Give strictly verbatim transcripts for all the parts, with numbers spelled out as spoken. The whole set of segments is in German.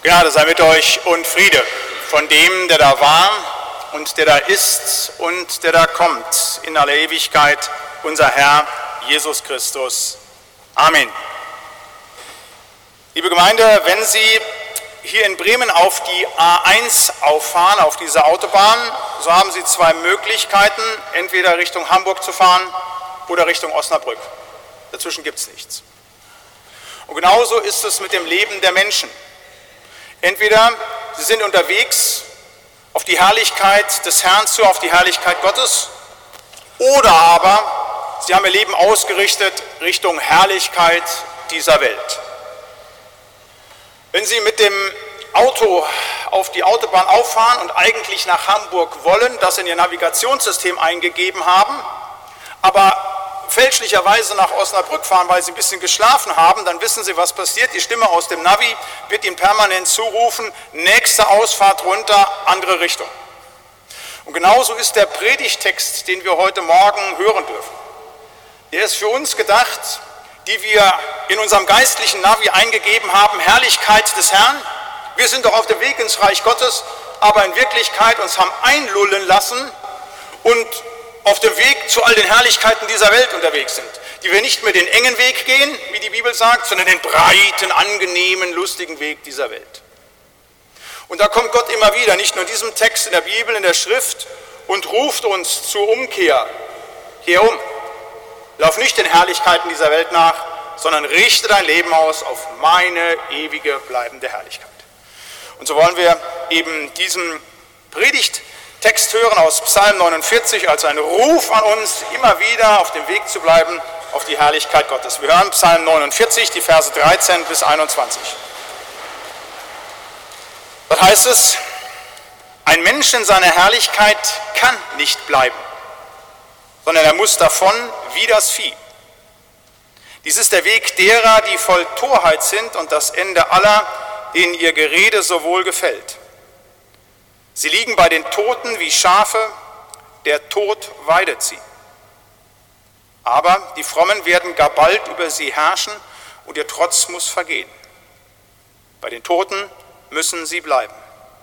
Gnade sei mit euch und Friede von dem, der da war und der da ist und der da kommt in aller Ewigkeit, unser Herr Jesus Christus. Amen. Liebe Gemeinde, wenn Sie hier in Bremen auf die A eins auffahren, auf diese Autobahn, so haben Sie zwei Möglichkeiten, entweder Richtung Hamburg zu fahren oder Richtung Osnabrück. Dazwischen gibt es nichts. Und genauso ist es mit dem Leben der Menschen. Entweder sie sind unterwegs auf die Herrlichkeit des Herrn zu, auf die Herrlichkeit Gottes, oder aber sie haben ihr Leben ausgerichtet Richtung Herrlichkeit dieser Welt. Wenn Sie mit dem Auto auf die Autobahn auffahren und eigentlich nach Hamburg wollen, das in Ihr Navigationssystem eingegeben haben, aber fälschlicherweise nach Osnabrück fahren, weil Sie ein bisschen geschlafen haben, dann wissen Sie, was passiert. Die Stimme aus dem Navi wird Ihnen permanent zurufen, nächste Ausfahrt runter, andere Richtung. Und genauso ist der Predigtext, den wir heute Morgen hören dürfen. Der ist für uns gedacht, die wir in unserem geistlichen Navi eingegeben haben, Herrlichkeit des Herrn. Wir sind doch auf dem Weg ins Reich Gottes, aber in Wirklichkeit uns haben einlullen lassen und auf dem Weg zu all den Herrlichkeiten dieser Welt unterwegs sind, die wir nicht mehr den engen Weg gehen, wie die Bibel sagt, sondern den breiten, angenehmen, lustigen Weg dieser Welt. Und da kommt Gott immer wieder, nicht nur in diesem Text in der Bibel, in der Schrift, und ruft uns zur Umkehr. Kehr um. Lauf nicht den Herrlichkeiten dieser Welt nach, sondern richte dein Leben aus auf meine ewige, bleibende Herrlichkeit. Und so wollen wir eben diesen Predigt Text hören aus Psalm neunundvierzig als einen Ruf an uns, immer wieder auf dem Weg zu bleiben auf die Herrlichkeit Gottes. Wir hören Psalm neunundvierzig, die Verse dreizehn bis einundzwanzig. Dort heißt es: Ein Mensch in seiner Herrlichkeit kann nicht bleiben, sondern er muss davon wie das Vieh. Dies ist der Weg derer, die voll Torheit sind, und das Ende aller, denen ihr Gerede so wohl gefällt. Sie liegen bei den Toten wie Schafe, der Tod weidet sie. Aber die Frommen werden gar bald über sie herrschen und ihr Trotz muss vergehen. Bei den Toten müssen sie bleiben.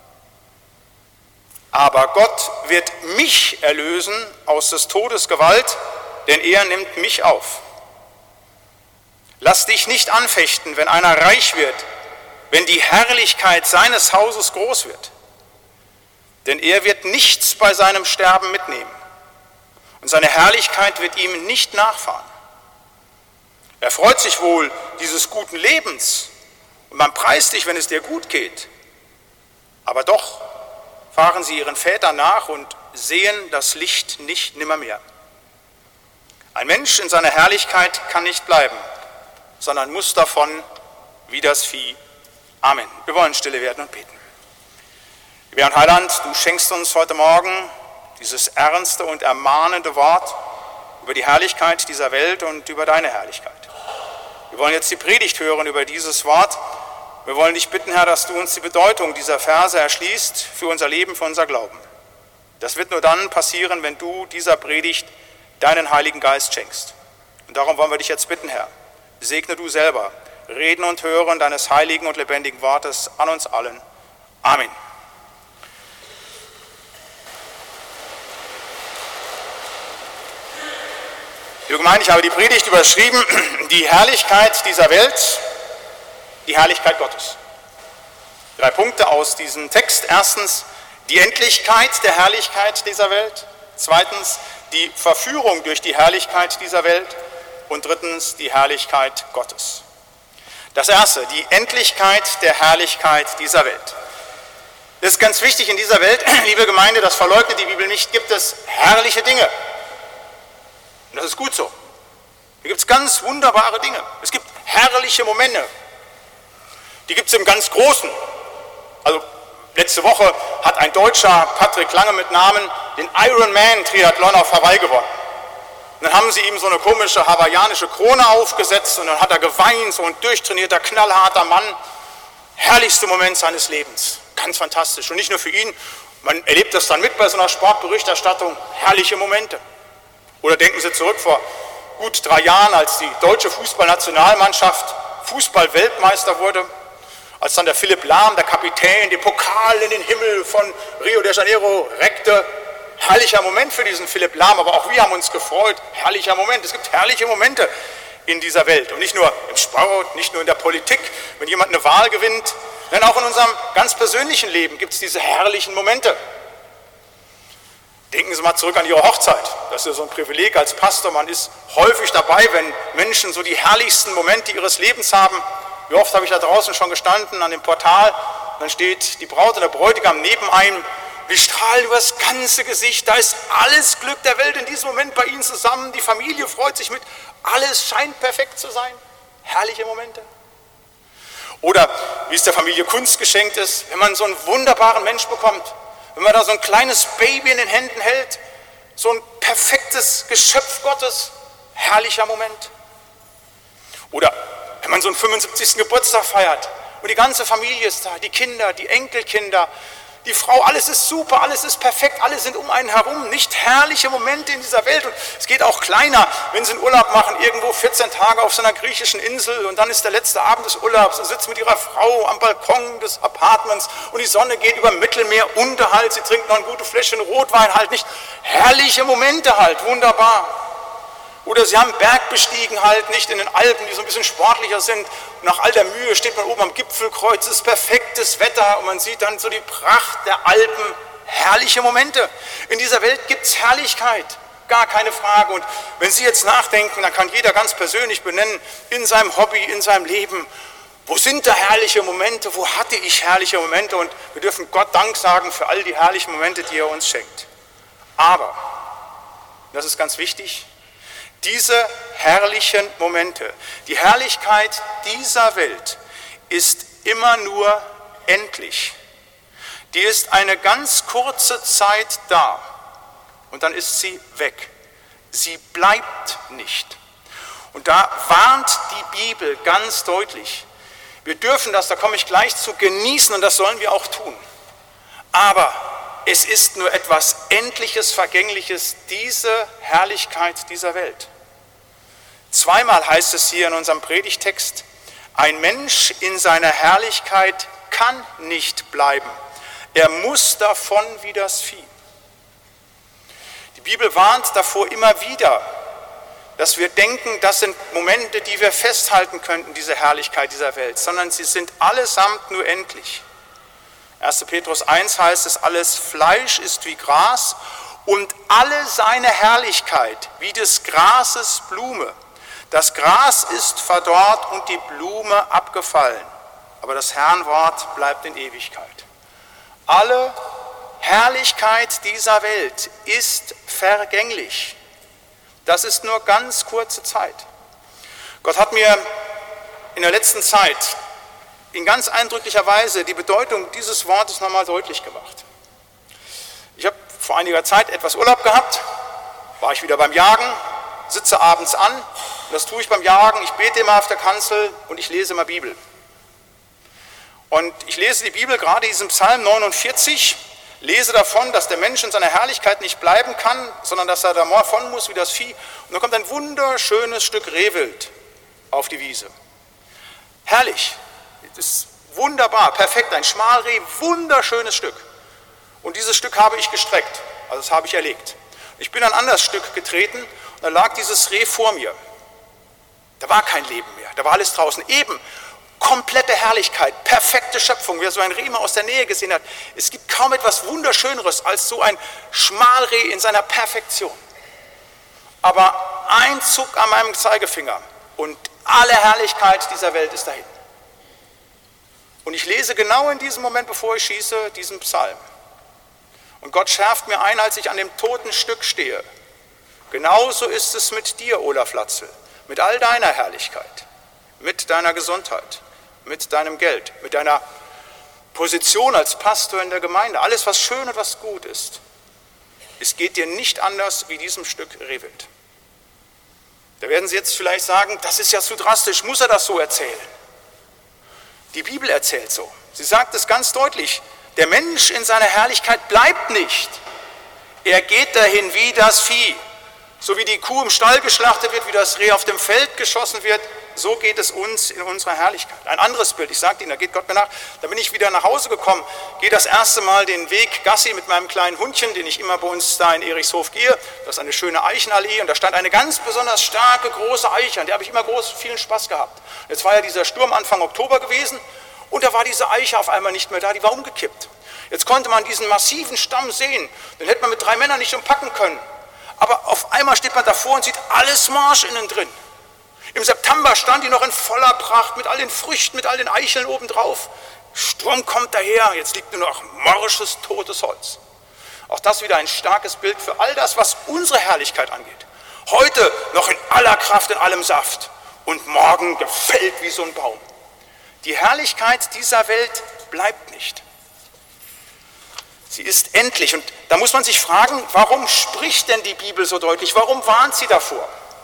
Aber Gott wird mich erlösen aus des Todes Gewalt, denn er nimmt mich auf. Lass dich nicht anfechten, wenn einer reich wird, wenn die Herrlichkeit seines Hauses groß wird. Denn er wird nichts bei seinem Sterben mitnehmen und seine Herrlichkeit wird ihm nicht nachfahren. Er freut sich wohl dieses guten Lebens und man preist dich, wenn es dir gut geht. Aber doch fahren sie ihren Vätern nach und sehen das Licht nicht nimmermehr. Ein Mensch in seiner Herrlichkeit kann nicht bleiben, sondern muss davon wie das Vieh. Amen. Wir wollen stille werden und beten. Lieber Herr Heiland, du schenkst uns heute Morgen dieses ernste und ermahnende Wort über die Herrlichkeit dieser Welt und über deine Herrlichkeit. Wir wollen jetzt die Predigt hören über dieses Wort. Wir wollen dich bitten, Herr, dass du uns die Bedeutung dieser Verse erschließt für unser Leben, für unser Glauben. Das wird nur dann passieren, wenn du dieser Predigt deinen Heiligen Geist schenkst. Und darum wollen wir dich jetzt bitten, Herr, segne du selber Reden und Hören deines heiligen und lebendigen Wortes an uns allen. Amen. Liebe Gemeinde, ich habe die Predigt überschrieben, die Herrlichkeit dieser Welt, die Herrlichkeit Gottes. Drei Punkte aus diesem Text. Erstens, die Endlichkeit der Herrlichkeit dieser Welt. Zweitens, die Verführung durch die Herrlichkeit dieser Welt. Und drittens, die Herrlichkeit Gottes. Das erste, die Endlichkeit der Herrlichkeit dieser Welt. Das ist ganz wichtig in dieser Welt, liebe Gemeinde, das verleugnet die Bibel nicht, gibt es herrliche Dinge. Und das ist gut so. Hier gibt es ganz wunderbare Dinge. Es gibt herrliche Momente. Die gibt es im ganz Großen. Also letzte Woche hat ein Deutscher, Patrick Lange mit Namen, den Ironman-Triathlon auf Hawaii gewonnen. Und dann haben sie ihm so eine komische hawaiianische Krone aufgesetzt und dann hat er geweint, so ein durchtrainierter, knallharter Mann. Herrlichster Moment seines Lebens. Ganz fantastisch. Und nicht nur für ihn, man erlebt das dann mit bei so einer Sportberichterstattung. Herrliche Momente. Oder denken Sie zurück vor gut drei Jahren, als die deutsche Fußballnationalmannschaft Fußball-Weltmeister wurde. Als dann der Philipp Lahm, der Kapitän, den Pokal in den Himmel von Rio de Janeiro reckte, herrlicher Moment für diesen Philipp Lahm, aber auch wir haben uns gefreut, herrlicher Moment. Es gibt herrliche Momente in dieser Welt und nicht nur im Sport, nicht nur in der Politik, wenn jemand eine Wahl gewinnt, denn auch in unserem ganz persönlichen Leben gibt es diese herrlichen Momente. Denken Sie mal zurück an Ihre Hochzeit. Das ist ja so ein Privileg als Pastor. Man ist häufig dabei, wenn Menschen so die herrlichsten Momente ihres Lebens haben. Wie oft habe ich da draußen schon gestanden an dem Portal, dann steht die Braut und der Bräutigam neben einem, die strahlen über das ganze Gesicht, da ist alles Glück der Welt in diesem Moment bei ihnen zusammen, die Familie freut sich mit, alles scheint perfekt zu sein, herrliche Momente. Oder wie es der Familie Kunst geschenkt ist, wenn man so einen wunderbaren Mensch bekommt, wenn man da so ein kleines Baby in den Händen hält, so ein perfektes Geschöpf Gottes, herrlicher Moment. Oder wenn man so einen fünfundsiebzigsten Geburtstag feiert und die ganze Familie ist da, die Kinder, die Enkelkinder, die Frau, alles ist super, alles ist perfekt, alle sind um einen herum, nicht herrliche Momente in dieser Welt. Und es geht auch kleiner, wenn Sie einen Urlaub machen, irgendwo vierzehn Tage auf so einer griechischen Insel und dann ist der letzte Abend des Urlaubs und sitzt mit ihrer Frau am Balkon des Apartments und die Sonne geht über Mittelmeer, Unterhalt, sie trinkt noch ein gutes Fläschchen Rotwein, halt nicht. Herrliche Momente halt, wunderbar. Oder sie haben Berg bestiegen halt, nicht in den Alpen, die so ein bisschen sportlicher sind. Und nach all der Mühe steht man oben am Gipfelkreuz, es ist perfektes Wetter und man sieht dann so die Pracht der Alpen. Herrliche Momente. In dieser Welt gibt es Herrlichkeit, gar keine Frage. Und wenn Sie jetzt nachdenken, dann kann jeder ganz persönlich benennen, in seinem Hobby, in seinem Leben, wo sind da herrliche Momente, wo hatte ich herrliche Momente? Und wir dürfen Gott Dank sagen für all die herrlichen Momente, die er uns schenkt. Aber, das ist ganz wichtig, diese herrlichen Momente, die Herrlichkeit dieser Welt ist immer nur endlich. Die ist eine ganz kurze Zeit da und dann ist sie weg. Sie bleibt nicht. Und da warnt die Bibel ganz deutlich. Wir dürfen das, da komme ich gleich zu, genießen und das sollen wir auch tun. Aber es ist nur etwas Endliches, Vergängliches, diese Herrlichkeit dieser Welt. Zweimal heißt es hier in unserem Predigtext, ein Mensch in seiner Herrlichkeit kann nicht bleiben. Er muss davon wie das Vieh. Die Bibel warnt davor immer wieder, dass wir denken, das sind Momente, die wir festhalten könnten, diese Herrlichkeit dieser Welt, sondern sie sind allesamt nur endlich. erster Petrus eins heißt es, alles Fleisch ist wie Gras und alle seine Herrlichkeit wie des Grases Blume. Das Gras ist verdorrt und die Blume abgefallen, aber das Herrnwort bleibt in Ewigkeit. Alle Herrlichkeit dieser Welt ist vergänglich. Das ist nur ganz kurze Zeit. Gott hat mir in der letzten Zeit in ganz eindrücklicher Weise die Bedeutung dieses Wortes nochmal deutlich gemacht. Ich habe vor einiger Zeit etwas Urlaub gehabt, war ich wieder beim Jagen, sitze abends an, und das tue ich beim Jagen, ich bete immer auf der Kanzel und ich lese immer Bibel. Und ich lese die Bibel, gerade diesen Psalm neunundvierzig, lese davon, dass der Mensch in seiner Herrlichkeit nicht bleiben kann, sondern dass er davon muss wie das Vieh. Und dann kommt ein wunderschönes Stück Rehwild auf die Wiese. Herrlich, das ist wunderbar, perfekt, ein Schmalreh, wunderschönes Stück. Und dieses Stück habe ich gestreckt, also das habe ich erlegt. Ich bin an ein anderes Stück getreten und da lag dieses Reh vor mir. Da war kein Leben mehr, da war alles draußen. Eben komplette Herrlichkeit, perfekte Schöpfung, wer so ein Reh mal aus der Nähe gesehen hat. Es gibt kaum etwas Wunderschöneres als so ein Schmalreh in seiner Perfektion. Aber ein Zug an meinem Zeigefinger und alle Herrlichkeit dieser Welt ist dahin. Und ich lese genau in diesem Moment, bevor ich schieße, diesen Psalm. Und Gott schärft mir ein, als ich an dem toten Stück stehe. Genauso ist es mit dir, Olaf Latzel, mit all deiner Herrlichkeit, mit deiner Gesundheit, mit deinem Geld, mit deiner Position als Pastor in der Gemeinde, alles, was schön und was gut ist. Es geht dir nicht anders wie diesem Stück Rehwild. Da werden Sie jetzt vielleicht sagen, das ist ja zu drastisch, muss er das so erzählen? Die Bibel erzählt so. Sie sagt es ganz deutlich, der Mensch in seiner Herrlichkeit bleibt nicht. Er geht dahin wie das Vieh. So wie die Kuh im Stall geschlachtet wird, wie das Reh auf dem Feld geschossen wird, so geht es uns in unserer Herrlichkeit. Ein anderes Bild, ich sagte Ihnen, da geht Gott mir nach, da bin ich wieder nach Hause gekommen, gehe das erste Mal den Weg Gassi mit meinem kleinen Hundchen, den ich immer bei uns da in Erichshof gehe. Das ist eine schöne Eichenallee und da stand eine ganz besonders starke, große Eiche, an der habe ich immer groß, vielen Spaß gehabt. Jetzt war ja dieser Sturm Anfang Oktober gewesen und da war diese Eiche auf einmal nicht mehr da, die war umgekippt. Jetzt konnte man diesen massiven Stamm sehen, den hätte man mit drei Männern nicht umpacken können. Aber auf einmal steht man davor und sieht alles Marsch innen drin. Im September stand die noch in voller Pracht mit all den Früchten, mit all den Eicheln obendrauf. Sturm kommt daher, jetzt liegt nur noch morsches, totes Holz. Auch das wieder ein starkes Bild für all das, was unsere Herrlichkeit angeht. Heute noch in aller Kraft, in allem Saft und morgen gefällt wie so ein Baum. Die Herrlichkeit dieser Welt bleibt nicht. Sie ist endlich und da muss man sich fragen, warum spricht denn die Bibel so deutlich? Warum warnt sie davor?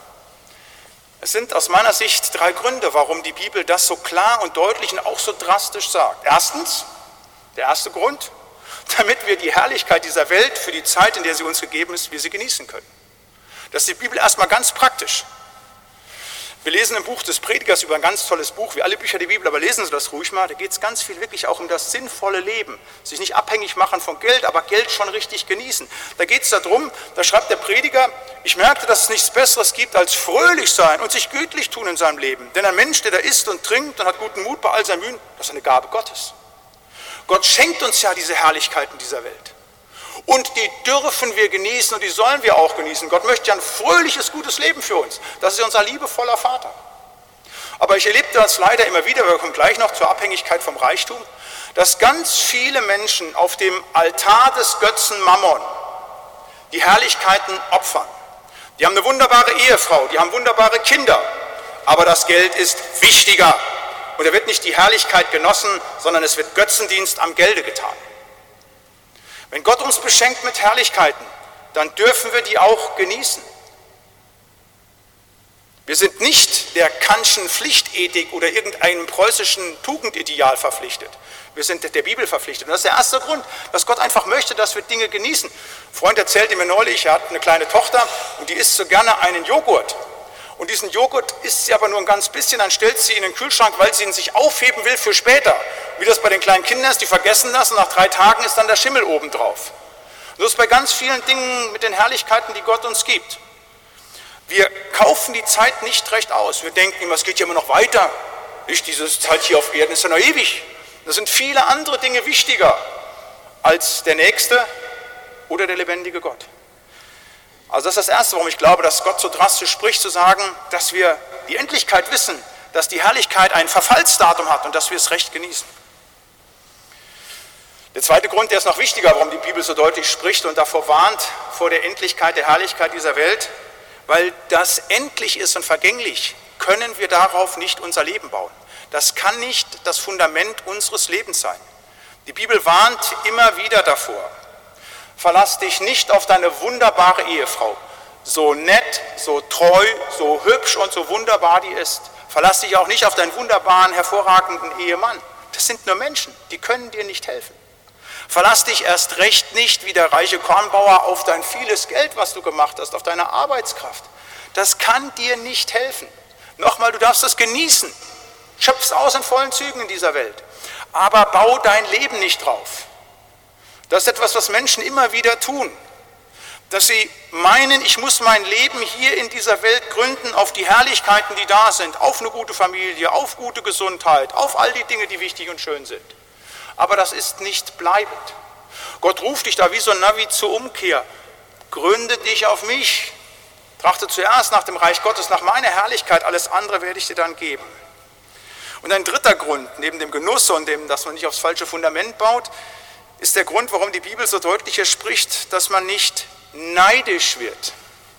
Es sind aus meiner Sicht drei Gründe, warum die Bibel das so klar und deutlich und auch so drastisch sagt. Erstens, der erste Grund, damit wir die Herrlichkeit dieser Welt für die Zeit, in der sie uns gegeben ist, wir sie genießen können. Das ist die Bibel erstmal ganz praktisch. Wir lesen im Buch des Predigers über ein ganz tolles Buch, wie alle Bücher der Bibel, aber lesen Sie das ruhig mal, da geht es ganz viel wirklich auch um das sinnvolle Leben. Sich nicht abhängig machen von Geld, aber Geld schon richtig genießen. Da geht es darum, da schreibt der Prediger, ich merkte, dass es nichts Besseres gibt als fröhlich sein und sich gütlich tun in seinem Leben. Denn ein Mensch, der da isst und trinkt und hat guten Mut bei all seinen Mühen, das ist eine Gabe Gottes. Gott schenkt uns ja diese Herrlichkeiten dieser Welt. Und die dürfen wir genießen und die sollen wir auch genießen. Gott möchte ja ein fröhliches, gutes Leben für uns. Das ist unser liebevoller Vater. Aber ich erlebe das leider immer wieder, wir kommen gleich noch zur Abhängigkeit vom Reichtum, dass ganz viele Menschen auf dem Altar des Götzen Mammon die Herrlichkeiten opfern. Die haben eine wunderbare Ehefrau, die haben wunderbare Kinder, aber das Geld ist wichtiger. Und da wird nicht die Herrlichkeit genossen, sondern es wird Götzendienst am Gelde getan. Wenn Gott uns beschenkt mit Herrlichkeiten, dann dürfen wir die auch genießen. Wir sind nicht der Kantschen Pflichtethik oder irgendeinem preußischen Tugendideal verpflichtet. Wir sind der Bibel verpflichtet. Und das ist der erste Grund, dass Gott einfach möchte, dass wir Dinge genießen. Ein Freund erzählte mir neulich, er hat eine kleine Tochter und die isst so gerne einen Joghurt. Und diesen Joghurt isst sie aber nur ein ganz bisschen, dann stellt sie ihn in den Kühlschrank, weil sie ihn sich aufheben will für später. Wie das bei den kleinen Kindern ist, die vergessen das und nach drei Tagen ist dann der Schimmel oben drauf. So ist es bei ganz vielen Dingen mit den Herrlichkeiten, die Gott uns gibt. Wir kaufen die Zeit nicht recht aus. Wir denken immer, es geht ja immer noch weiter. Nicht, diese Zeit hier auf Erden ist ja noch ewig. Da sind viele andere Dinge wichtiger als der Nächste oder der lebendige Gott. Also das ist das Erste, warum ich glaube, dass Gott so drastisch spricht, zu sagen, dass wir die Endlichkeit wissen, dass die Herrlichkeit ein Verfallsdatum hat und dass wir es recht genießen. Der zweite Grund, der ist noch wichtiger, warum die Bibel so deutlich spricht und davor warnt, vor der Endlichkeit, der Herrlichkeit dieser Welt, weil das endlich ist und vergänglich, können wir darauf nicht unser Leben bauen. Das kann nicht das Fundament unseres Lebens sein. Die Bibel warnt immer wieder davor. Verlass dich nicht auf deine wunderbare Ehefrau, so nett, so treu, so hübsch und so wunderbar die ist. Verlass dich auch nicht auf deinen wunderbaren, hervorragenden Ehemann. Das sind nur Menschen, die können dir nicht helfen. Verlass dich erst recht nicht wie der reiche Kornbauer auf dein vieles Geld, was du gemacht hast, auf deine Arbeitskraft. Das kann dir nicht helfen. Nochmal, du darfst es genießen. Schöpf's aus in vollen Zügen in dieser Welt. Aber bau dein Leben nicht drauf. Das ist etwas, was Menschen immer wieder tun. Dass sie meinen, ich muss mein Leben hier in dieser Welt gründen auf die Herrlichkeiten, die da sind, auf eine gute Familie, auf gute Gesundheit, auf all die Dinge, die wichtig und schön sind. Aber das ist nicht bleibend. Gott ruft dich da wie so ein Navi zur Umkehr. Gründe dich auf mich. Trachte zuerst nach dem Reich Gottes, nach meiner Herrlichkeit. Alles andere werde ich dir dann geben. Und ein dritter Grund, neben dem Genuss und dem, dass man nicht aufs falsche Fundament baut, ist der Grund, warum die Bibel so deutlich hier spricht, dass man nicht neidisch wird.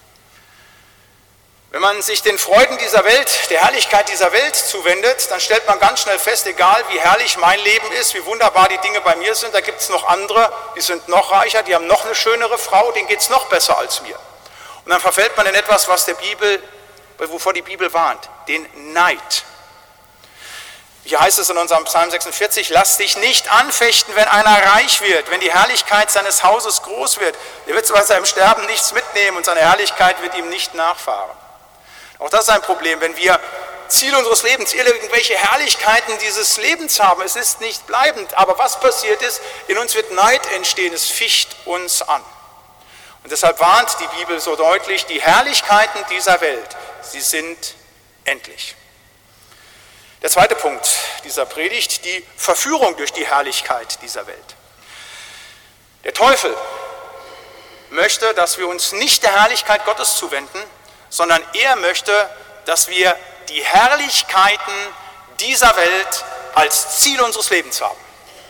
Wenn man sich den Freuden dieser Welt, der Herrlichkeit dieser Welt zuwendet, dann stellt man ganz schnell fest, egal wie herrlich mein Leben ist, wie wunderbar die Dinge bei mir sind, da gibt es noch andere, die sind noch reicher, die haben noch eine schönere Frau, denen geht es noch besser als mir. Und dann verfällt man in etwas, was der Bibel, wovor die Bibel warnt, den Neid. Hier heißt es in unserem Psalm sechsundvierzig, lass dich nicht anfechten, wenn einer reich wird, wenn die Herrlichkeit seines Hauses groß wird. Der wird zwar bei seinem Sterben nichts mitnehmen und seine Herrlichkeit wird ihm nicht nachfahren. Auch das ist ein Problem, wenn wir Ziel unseres Lebens, irgendwelche Herrlichkeiten dieses Lebens haben. Es ist nicht bleibend. Aber was passiert ist, in uns wird Neid entstehen, es ficht uns an. Und deshalb warnt die Bibel so deutlich, die Herrlichkeiten dieser Welt, sie sind endlich. Der zweite Punkt dieser Predigt, die Verführung durch die Herrlichkeit dieser Welt. Der Teufel möchte, dass wir uns nicht der Herrlichkeit Gottes zuwenden, sondern er möchte, dass wir die Herrlichkeiten dieser Welt als Ziel unseres Lebens haben.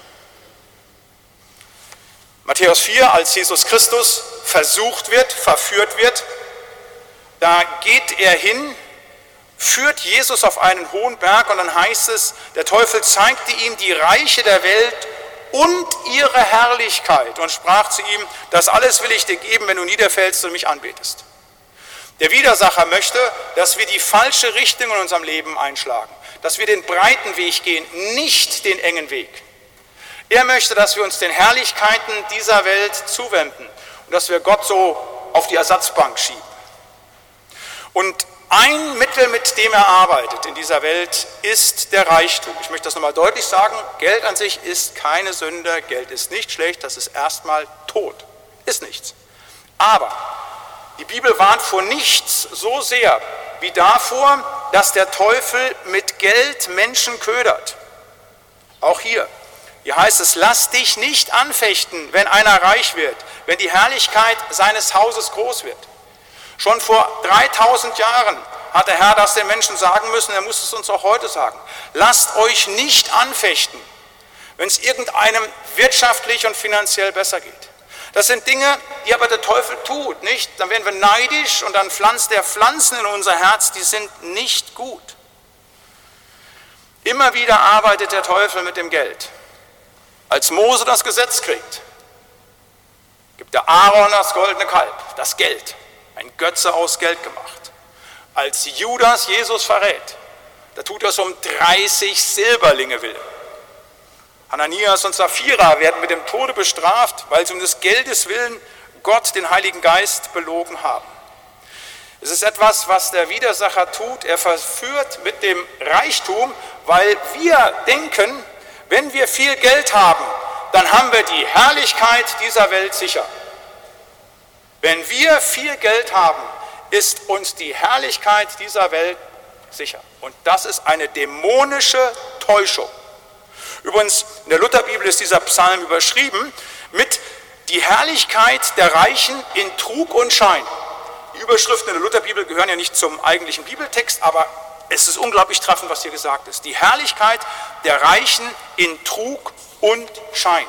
Matthäus vier, als Jesus Christus versucht wird, verführt wird, da geht er hin, führt Jesus auf einen hohen Berg und dann heißt es, der Teufel zeigte ihm die Reiche der Welt und ihre Herrlichkeit und sprach zu ihm, das alles will ich dir geben, wenn du niederfällst und mich anbetest. Der Widersacher möchte, dass wir die falsche Richtung in unserem Leben einschlagen, dass wir den breiten Weg gehen, nicht den engen Weg. Er möchte, dass wir uns den Herrlichkeiten dieser Welt zuwenden und dass wir Gott so auf die Ersatzbank schieben. Und ein Mittel, mit dem er arbeitet in dieser Welt, ist der Reichtum. Ich möchte das nochmal deutlich sagen, Geld an sich ist keine Sünde, Geld ist nicht schlecht, das ist erstmal tot, ist nichts. Aber die Bibel warnt vor nichts so sehr wie davor, dass der Teufel mit Geld Menschen ködert. Auch hier. Hier heißt es, lass dich nicht anfechten, wenn einer reich wird, wenn die Herrlichkeit seines Hauses groß wird. Schon vor dreitausend Jahren hat der Herr das den Menschen sagen müssen, er muss es uns auch heute sagen. Lasst euch nicht anfechten, wenn es irgendeinem wirtschaftlich und finanziell besser geht. Das sind Dinge, die aber der Teufel tut, nicht? Dann werden wir neidisch und dann pflanzt er Pflanzen in unser Herz, die sind nicht gut. Immer wieder arbeitet der Teufel mit dem Geld. Als Mose das Gesetz kriegt, gibt der Aaron das goldene Kalb, das Geld, ein Götze aus Geld gemacht. Als Judas Jesus verrät, da tut er es um dreißig Silberlinge willen. Hananias und Sapphira werden mit dem Tode bestraft, weil sie um des Geldes willen Gott, den Heiligen Geist, belogen haben. Es ist etwas, was der Widersacher tut. Er verführt mit dem Reichtum, weil wir denken, wenn wir viel Geld haben, dann haben wir die Herrlichkeit dieser Welt sicher. Wenn wir viel Geld haben, ist uns die Herrlichkeit dieser Welt sicher. Und das ist eine dämonische Täuschung. Übrigens, in der Lutherbibel ist dieser Psalm überschrieben mit die Herrlichkeit der Reichen in Trug und Schein. Die Überschriften in der Lutherbibel gehören ja nicht zum eigentlichen Bibeltext, aber es ist unglaublich treffend, was hier gesagt ist. Die Herrlichkeit der Reichen in Trug und Schein.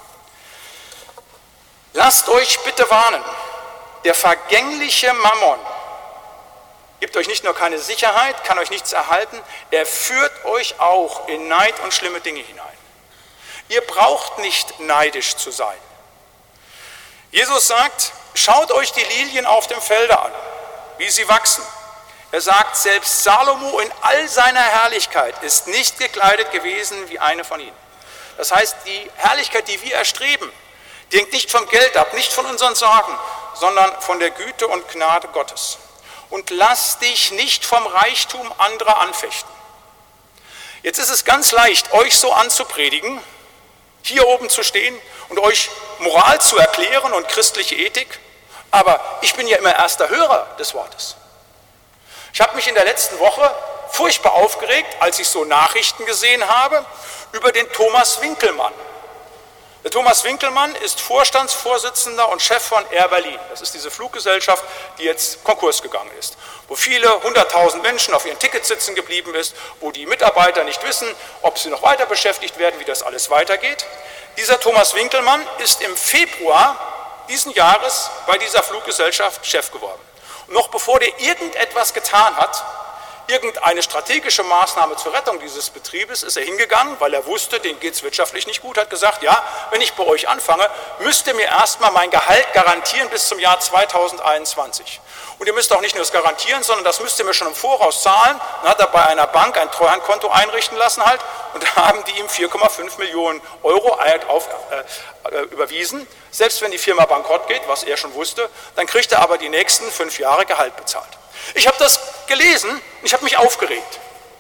Lasst euch bitte warnen, der vergängliche Mammon gibt euch nicht nur keine Sicherheit, kann euch nichts erhalten, er führt euch auch in Neid und schlimme Dinge hinein. Ihr braucht nicht neidisch zu sein. Jesus sagt, schaut euch die Lilien auf dem Felde an, wie sie wachsen. Er sagt, selbst Salomo in all seiner Herrlichkeit ist nicht gekleidet gewesen wie eine von ihnen. Das heißt, die Herrlichkeit, die wir erstreben, die hängt nicht vom Geld ab, nicht von unseren Sorgen, sondern von der Güte und Gnade Gottes. Und lass dich nicht vom Reichtum anderer anfechten. Jetzt ist es ganz leicht, euch so anzupredigen, hier oben zu stehen und euch Moral zu erklären und christliche Ethik, aber ich bin ja immer erster Hörer des Wortes. Ich habe mich in der letzten Woche furchtbar aufgeregt, als ich so Nachrichten gesehen habe, über den Thomas Winkelmann. Der Thomas Winkelmann ist Vorstandsvorsitzender und Chef von Air Berlin. Das ist diese Fluggesellschaft, die jetzt Konkurs gegangen ist, wo viele hunderttausend Menschen auf ihren Tickets sitzen geblieben ist, wo die Mitarbeiter nicht wissen, ob sie noch weiter beschäftigt werden, wie das alles weitergeht. Dieser Thomas Winkelmann ist im Februar diesen Jahres bei dieser Fluggesellschaft Chef geworden. Und noch bevor der irgendetwas getan hat, irgendeine strategische Maßnahme zur Rettung dieses Betriebes, ist er hingegangen, weil er wusste, denen geht es wirtschaftlich nicht gut, hat gesagt, ja, wenn ich bei euch anfange, müsst ihr mir erstmal mein Gehalt garantieren bis zum Jahr zweitausendeinundzwanzig. Und ihr müsst auch nicht nur das garantieren, sondern das müsst ihr mir schon im Voraus zahlen. Dann hat er bei einer Bank ein Treuhandkonto einrichten lassen halt und da haben die ihm vier Komma fünf Millionen Euro auf, äh, überwiesen. Selbst wenn die Firma bankrott geht, was er schon wusste, dann kriegt er aber die nächsten fünf Jahre Gehalt bezahlt. Ich habe das gelesen und ich habe mich aufgeregt.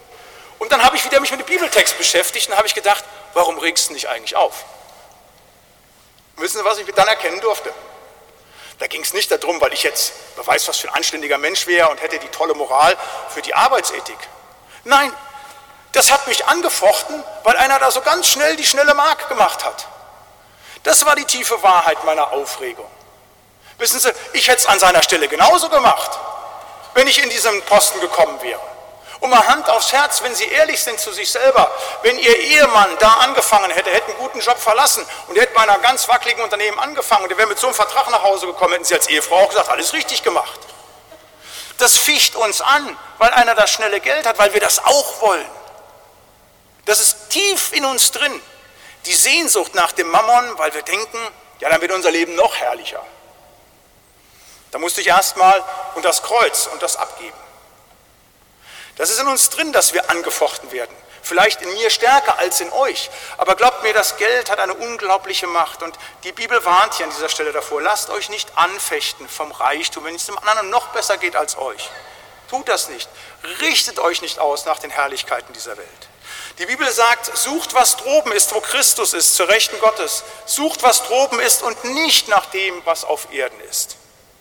Und dann habe ich wieder mich mit dem Bibeltext beschäftigt und habe ich gedacht, warum regst du dich eigentlich auf? Wissen Sie, was ich dann erkennen durfte? Da ging es nicht darum, weil ich jetzt, wer weiß, was für ein anständiger Mensch wäre und hätte die tolle Moral für die Arbeitsethik. Nein, das hat mich angefochten, weil einer da so ganz schnell die schnelle Mark gemacht hat. Das war die tiefe Wahrheit meiner Aufregung. Wissen Sie, ich hätte es an seiner Stelle genauso gemacht, wenn ich in diesen Posten gekommen wäre. Und mal Hand aufs Herz, wenn Sie ehrlich sind zu sich selber, wenn Ihr Ehemann da angefangen hätte, hätte einen guten Job verlassen und hätte bei einer ganz wackeligen Unternehmen angefangen und der wäre mit so einem Vertrag nach Hause gekommen, hätten Sie als Ehefrau auch gesagt, alles richtig gemacht. Das ficht uns an, weil einer das schnelle Geld hat, weil wir das auch wollen. Das ist tief in uns drin, die Sehnsucht nach dem Mammon, weil wir denken, ja, dann wird unser Leben noch herrlicher. Da musste ich erstmal unter das Kreuz und das abgeben. Das ist in uns drin, dass wir angefochten werden. Vielleicht in mir stärker als in euch. Aber glaubt mir, das Geld hat eine unglaubliche Macht. Und die Bibel warnt hier an dieser Stelle davor. Lasst euch nicht anfechten vom Reichtum, wenn es dem anderen noch besser geht als euch. Tut das nicht. Richtet euch nicht aus nach den Herrlichkeiten dieser Welt. Die Bibel sagt, sucht, was droben ist, wo Christus ist, zur Rechten Gottes. Sucht, was droben ist und nicht nach dem, was auf Erden ist.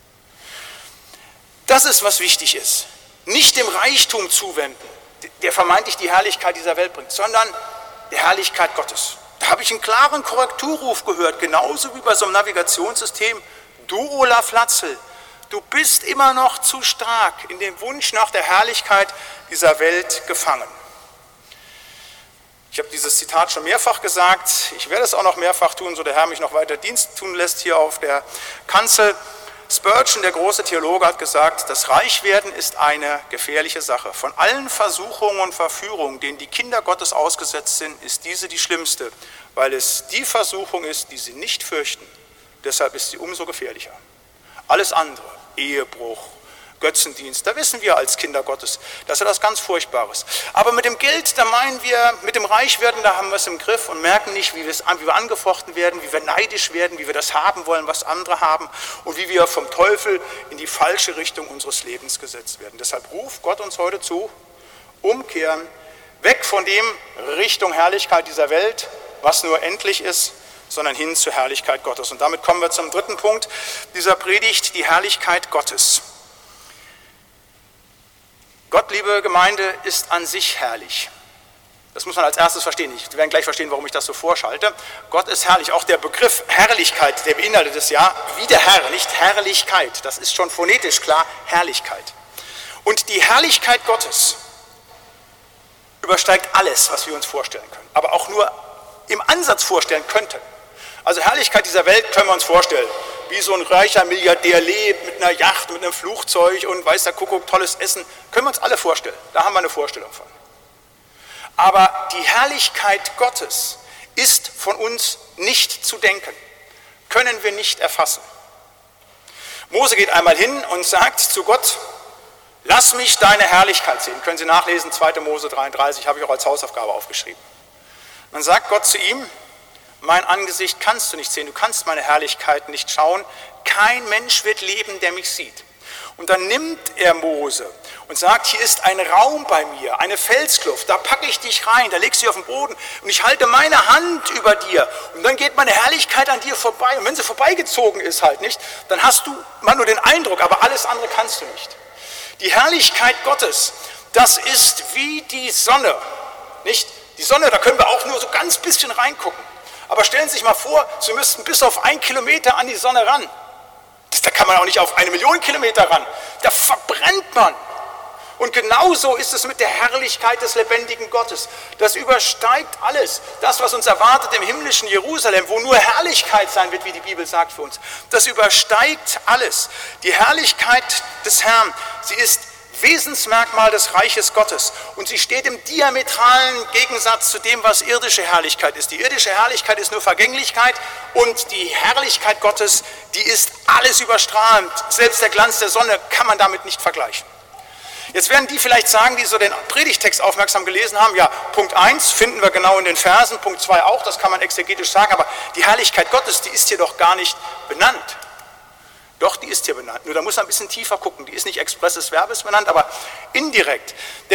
Das ist, was wichtig ist. Nicht dem Reichtum zuwenden, der vermeintlich die Herrlichkeit dieser Welt bringt, sondern der Herrlichkeit Gottes. Da habe ich einen klaren Korrekturruf gehört, genauso wie bei so einem Navigationssystem. Du, Olaf Latzel, du bist immer noch zu stark in dem Wunsch nach der Herrlichkeit dieser Welt gefangen. Ich habe dieses Zitat schon mehrfach gesagt, ich werde es auch noch mehrfach tun, so der Herr mich noch weiter Dienst tun lässt hier auf der Kanzel. Spurgeon, der große Theologe, hat gesagt, das Reichwerden ist eine gefährliche Sache. Von allen Versuchungen und Verführungen, denen die Kinder Gottes ausgesetzt sind, ist diese die schlimmste, weil es die Versuchung ist, die sie nicht fürchten. Deshalb ist sie umso gefährlicher. Alles andere, Ehebruch, Götzendienst, da wissen wir als Kinder Gottes, das ist etwas ganz Furchtbares. Aber mit dem Geld, da meinen wir, mit dem Reichwerden, da haben wir es im Griff und merken nicht, wie, wie wir angefochten werden, wie wir neidisch werden, wie wir das haben wollen, was andere haben und wie wir vom Teufel in die falsche Richtung unseres Lebens gesetzt werden. Deshalb ruft Gott uns heute zu, umkehren, weg von dem Richtung Herrlichkeit dieser Welt, was nur endlich ist, sondern hin zur Herrlichkeit Gottes. Und damit kommen wir zum dritten Punkt dieser Predigt, die Herrlichkeit Gottes. Gott, liebe Gemeinde, ist an sich herrlich. Das muss man als erstes verstehen. Sie werden gleich verstehen, warum ich das so vorschalte. Gott ist herrlich. Auch der Begriff Herrlichkeit, der beinhaltet es ja wie der Herr, nicht Herrlichkeit. Das ist schon phonetisch klar, Herrlichkeit. Und die Herrlichkeit Gottes übersteigt alles, was wir uns vorstellen können. Aber auch nur im Ansatz vorstellen könnten. Also Herrlichkeit dieser Welt können wir uns vorstellen. Wie so ein reicher Milliardär lebt, mit einer Yacht, mit einem Flugzeug und weiß der Kuckuck, tolles Essen. Können wir uns alle vorstellen. Da haben wir eine Vorstellung von. Aber die Herrlichkeit Gottes ist von uns nicht zu denken. Können wir nicht erfassen. Mose geht einmal hin und sagt zu Gott, lass mich deine Herrlichkeit sehen. Können Sie nachlesen, zweiter Mose dreiunddreißig, habe ich auch als Hausaufgabe aufgeschrieben. Dann sagt Gott zu ihm, mein Angesicht kannst du nicht sehen, du kannst meine Herrlichkeit nicht schauen. Kein Mensch wird leben, der mich sieht. Und dann nimmt er Mose und sagt, hier ist ein Raum bei mir, eine Felskluft, da packe ich dich rein, da legst du dich auf den Boden und ich halte meine Hand über dir und dann geht meine Herrlichkeit an dir vorbei. Und wenn sie vorbeigezogen ist halt nicht, dann hast du mal nur den Eindruck, aber alles andere kannst du nicht. Die Herrlichkeit Gottes, das ist wie die Sonne, nicht? Die Sonne, da können wir auch nur so ganz bisschen reingucken. Aber stellen Sie sich mal vor, Sie müssten bis auf ein Kilometer an die Sonne ran. Da kann man auch nicht auf eine Million Kilometer ran. Da verbrennt man. Und genauso ist es mit der Herrlichkeit des lebendigen Gottes. Das übersteigt alles. Das, was uns erwartet im himmlischen Jerusalem, wo nur Herrlichkeit sein wird, wie die Bibel sagt für uns. Das übersteigt alles. Die Herrlichkeit des Herrn, sie ist Wesensmerkmal des Reiches Gottes und sie steht im diametralen Gegensatz zu dem, was irdische Herrlichkeit ist. Die irdische Herrlichkeit ist nur Vergänglichkeit und die Herrlichkeit Gottes, die ist alles überstrahlend. Selbst der Glanz der Sonne kann man damit nicht vergleichen. Jetzt werden die vielleicht sagen, die so den Predigtext aufmerksam gelesen haben, ja, Punkt eins finden wir genau in den Versen, Punkt zwei auch, das kann man exegetisch sagen, aber die Herrlichkeit Gottes, die ist hier doch gar nicht benannt. Doch, die ist hier benannt. Nur da muss man ein bisschen tiefer gucken. Die ist nicht expresses Verbes benannt, aber indirekt. Denn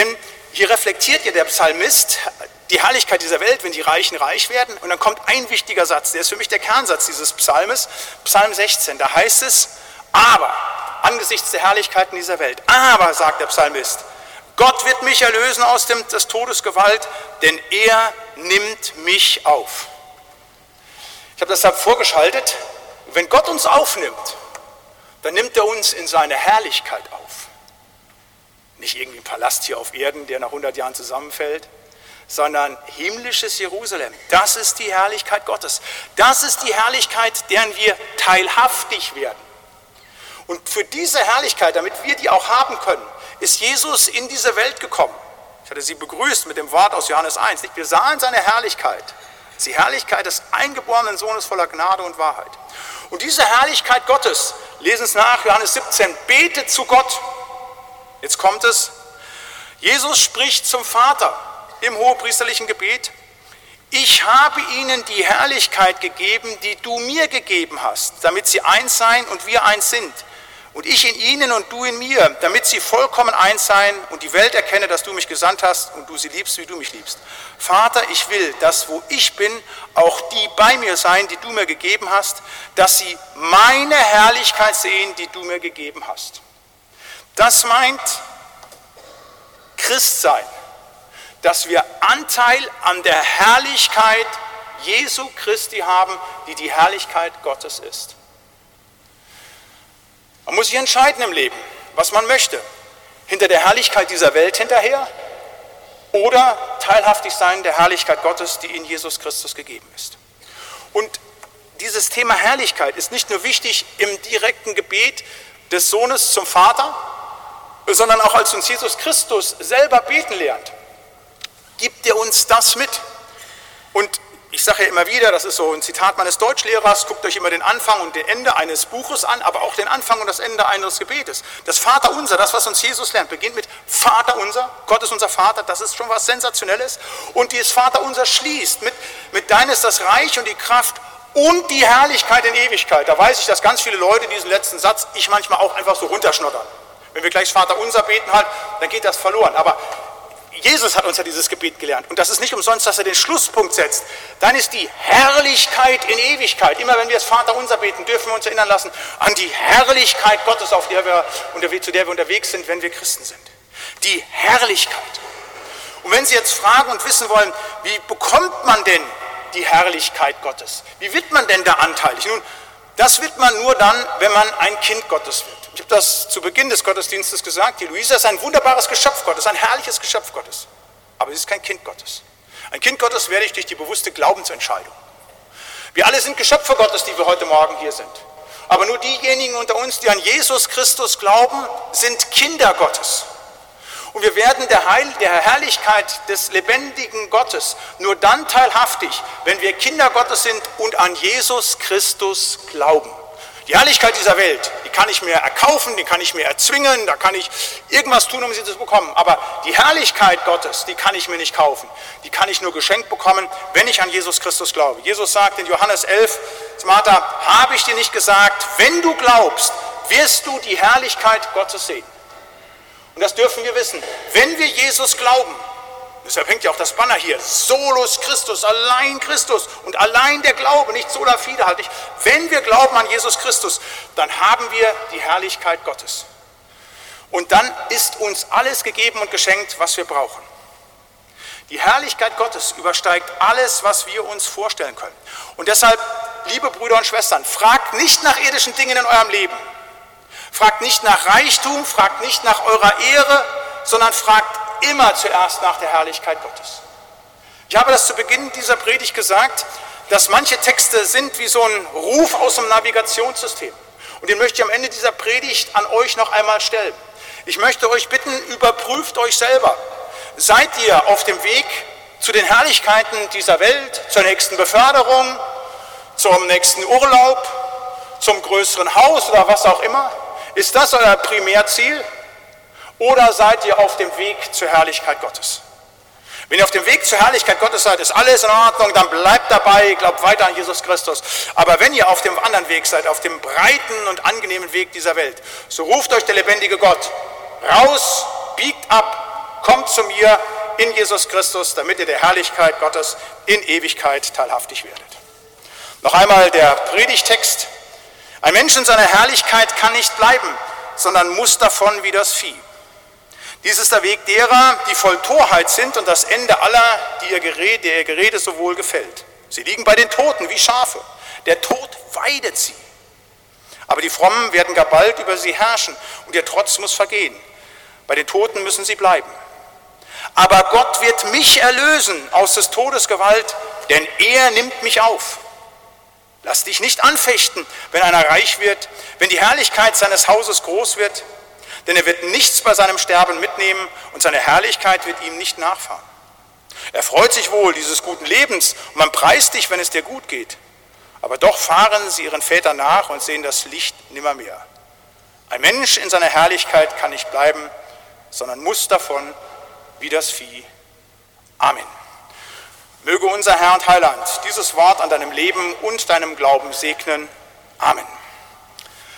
hier reflektiert ja der Psalmist die Herrlichkeit dieser Welt, wenn die Reichen reich werden. Und dann kommt ein wichtiger Satz, der ist für mich der Kernsatz dieses Psalmes, Psalm sechzehn. Da heißt es, aber, angesichts der Herrlichkeiten dieser Welt, aber, sagt der Psalmist, Gott wird mich erlösen aus dem, des Todes Gewalt, denn er nimmt mich auf. Ich habe das deshalb vorgeschaltet, wenn Gott uns aufnimmt, dann nimmt er uns in seine Herrlichkeit auf. Nicht irgendwie ein Palast hier auf Erden, der nach hundert Jahren zusammenfällt, sondern himmlisches Jerusalem. Das ist die Herrlichkeit Gottes. Das ist die Herrlichkeit, deren wir teilhaftig werden. Und für diese Herrlichkeit, damit wir die auch haben können, ist Jesus in diese Welt gekommen. Ich hatte sie begrüßt mit dem Wort aus Johannes eins. Wir sahen seine Herrlichkeit. Die Herrlichkeit des eingeborenen Sohnes voller Gnade und Wahrheit. Und diese Herrlichkeit Gottes, lesen es nach, Johannes siebzehn, betet zu Gott. Jetzt kommt es, Jesus spricht zum Vater im hohepriesterlichen Gebet, ich habe ihnen die Herrlichkeit gegeben, die du mir gegeben hast, damit sie eins seien und wir eins sind. Und ich in ihnen und du in mir, damit sie vollkommen eins seien und die Welt erkenne, dass du mich gesandt hast und du sie liebst, wie du mich liebst. Vater, ich will, dass wo ich bin, auch die bei mir sein, die du mir gegeben hast, dass sie meine Herrlichkeit sehen, die du mir gegeben hast. Das meint Christsein, dass wir Anteil an der Herrlichkeit Jesu Christi haben, die die Herrlichkeit Gottes ist. Man muss sich entscheiden im Leben, was man möchte. Hinter der Herrlichkeit dieser Welt hinterher oder teilhaftig sein der Herrlichkeit Gottes, die in Jesus Christus gegeben ist. Und dieses Thema Herrlichkeit ist nicht nur wichtig im direkten Gebet des Sohnes zum Vater, sondern auch als uns Jesus Christus selber beten lernt, gibt er uns das mit. Und ich sage ja immer wieder, das ist so ein Zitat meines Deutschlehrers, guckt euch immer den Anfang und das Ende eines Buches an, aber auch den Anfang und das Ende eines Gebetes. Das Vaterunser, das, was uns Jesus lernt, beginnt mit Vaterunser, Gott ist unser Vater, das ist schon was Sensationelles. Und dieses Vaterunser schließt mit, mit dein ist das Reich und die Kraft und die Herrlichkeit in Ewigkeit. Da weiß ich, dass ganz viele Leute diesen letzten Satz, ich manchmal auch einfach so runterschnoddern. Wenn wir gleich Vaterunser beten halt, dann geht das verloren. Aber Jesus hat uns ja dieses Gebet gelernt. Und das ist nicht umsonst, dass er den Schlusspunkt setzt. Dann ist die Herrlichkeit in Ewigkeit. Immer wenn wir das Vaterunser beten, dürfen wir uns erinnern lassen an die Herrlichkeit Gottes, auf der wir, zu der wir unterwegs sind, wenn wir Christen sind. Die Herrlichkeit. Und wenn Sie jetzt fragen und wissen wollen, wie bekommt man denn die Herrlichkeit Gottes? Wie wird man denn da anteilig? Nun, das wird man nur dann, wenn man ein Kind Gottes wird. Ich habe das zu Beginn des Gottesdienstes gesagt, die Luisa ist ein wunderbares Geschöpf Gottes, ein herrliches Geschöpf Gottes. Aber sie ist kein Kind Gottes. Ein Kind Gottes werde ich durch die bewusste Glaubensentscheidung. Wir alle sind Geschöpfe Gottes, die wir heute Morgen hier sind. Aber nur diejenigen unter uns, die an Jesus Christus glauben, sind Kinder Gottes. Und wir werden der, Heil, der Herrlichkeit des lebendigen Gottes nur dann teilhaftig, wenn wir Kinder Gottes sind und an Jesus Christus glauben. Die Herrlichkeit dieser Welt, die kann ich mir erkaufen, die kann ich mir erzwingen, da kann ich irgendwas tun, um sie zu bekommen. Aber die Herrlichkeit Gottes, die kann ich mir nicht kaufen. Die kann ich nur geschenkt bekommen, wenn ich an Jesus Christus glaube. Jesus sagt in Johannes elf, Martha, habe ich dir nicht gesagt, wenn du glaubst, wirst du die Herrlichkeit Gottes sehen. Und das dürfen wir wissen. Wenn wir Jesus glauben, deshalb hängt ja auch das Banner hier, solus Christus, allein Christus und allein der Glaube, nicht sola fide halt nicht. Wenn wir glauben an Jesus Christus, dann haben wir die Herrlichkeit Gottes. Und dann ist uns alles gegeben und geschenkt, was wir brauchen. Die Herrlichkeit Gottes übersteigt alles, was wir uns vorstellen können. Und deshalb, liebe Brüder und Schwestern, fragt nicht nach irdischen Dingen in eurem Leben. Fragt nicht nach Reichtum, fragt nicht nach eurer Ehre, sondern fragt immer zuerst nach der Herrlichkeit Gottes. Ich habe das zu Beginn dieser Predigt gesagt, dass manche Texte sind wie so ein Ruf aus dem Navigationssystem. Und den möchte ich am Ende dieser Predigt an euch noch einmal stellen. Ich möchte euch bitten, überprüft euch selber. Seid ihr auf dem Weg zu den Herrlichkeiten dieser Welt, zur nächsten Beförderung, zum nächsten Urlaub, zum größeren Haus oder was auch immer? Ist das euer Primärziel? Oder seid ihr auf dem Weg zur Herrlichkeit Gottes? Wenn ihr auf dem Weg zur Herrlichkeit Gottes seid, ist alles in Ordnung, dann bleibt dabei, glaubt weiter an Jesus Christus. Aber wenn ihr auf dem anderen Weg seid, auf dem breiten und angenehmen Weg dieser Welt, so ruft euch der lebendige Gott raus, biegt ab, kommt zu mir in Jesus Christus, damit ihr der Herrlichkeit Gottes in Ewigkeit teilhaftig werdet. Noch einmal der Predigtext. Ein Mensch in seiner Herrlichkeit kann nicht bleiben, sondern muss davon wie das Vieh. Dies ist der Weg derer, die voll Torheit sind und das Ende aller, die ihr Gerede, der ihr Gerede so wohl gefällt. Sie liegen bei den Toten wie Schafe. Der Tod weidet sie. Aber die Frommen werden gar bald über sie herrschen und ihr Trotz muss vergehen. Bei den Toten müssen sie bleiben. Aber Gott wird mich erlösen aus des Todes Gewalt, denn er nimmt mich auf. Lass dich nicht anfechten, wenn einer reich wird, wenn die Herrlichkeit seines Hauses groß wird, denn er wird nichts bei seinem Sterben mitnehmen und seine Herrlichkeit wird ihm nicht nachfahren. Er freut sich wohl dieses guten Lebens und man preist dich, wenn es dir gut geht. Aber doch fahren sie ihren Vätern nach und sehen das Licht nimmermehr. Ein Mensch in seiner Herrlichkeit kann nicht bleiben, sondern muss davon wie das Vieh. Amen. Möge unser Herr und Heiland dieses Wort an deinem Leben und deinem Glauben segnen. Amen.